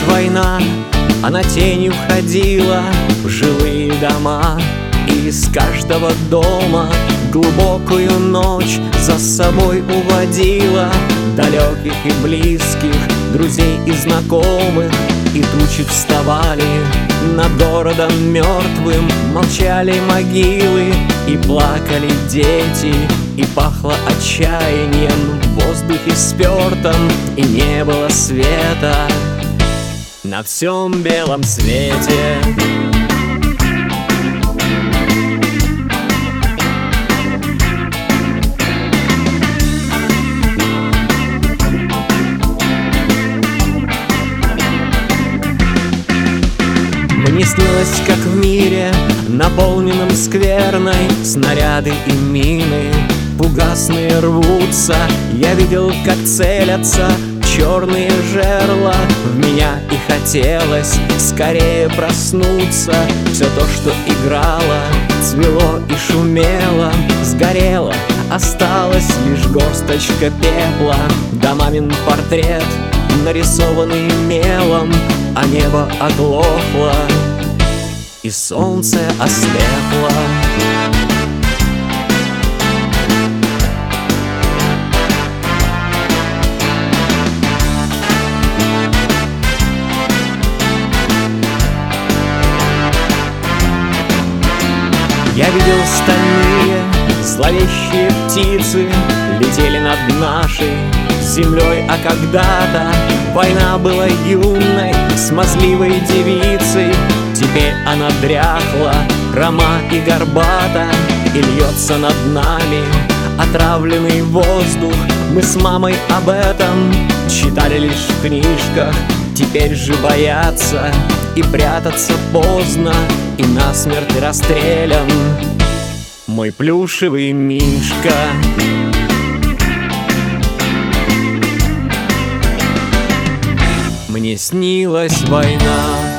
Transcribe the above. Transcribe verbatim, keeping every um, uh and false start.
война, она тенью ходила в жилые дома, и из каждого дома глубокую ночь за собой уводила далеких и близких, друзей и знакомых. И тучи вставали над городом мертвым, молчали могилы, и плакали дети, и пахло отчаянием в воздухе спертом, и не было света на всем белом свете. Мне снилось, как в мире, наполненном скверной, снаряды и мины фугасные рвутся. Я видел, как целятся черные жерла в меня, и хотелось скорее проснуться. Все то, что играло, цвело и шумело, сгорело, осталась лишь горсточка пепла. Да мамин портрет, нарисованный мелом, а небо оглохло, и солнце ослепло. Я видел стальные зловещие птицы летели над нашей землей, а когда-то война была юной, смазливой девицей. Теперь она дряхла, хрома и горбата, и льется над нами отравленный воздух. Мы с мамой об этом читали лишь в книжках. Теперь же бояться и прятаться поздно, и насмерть расстрелян мой плюшевый мишка. Мне снилась война.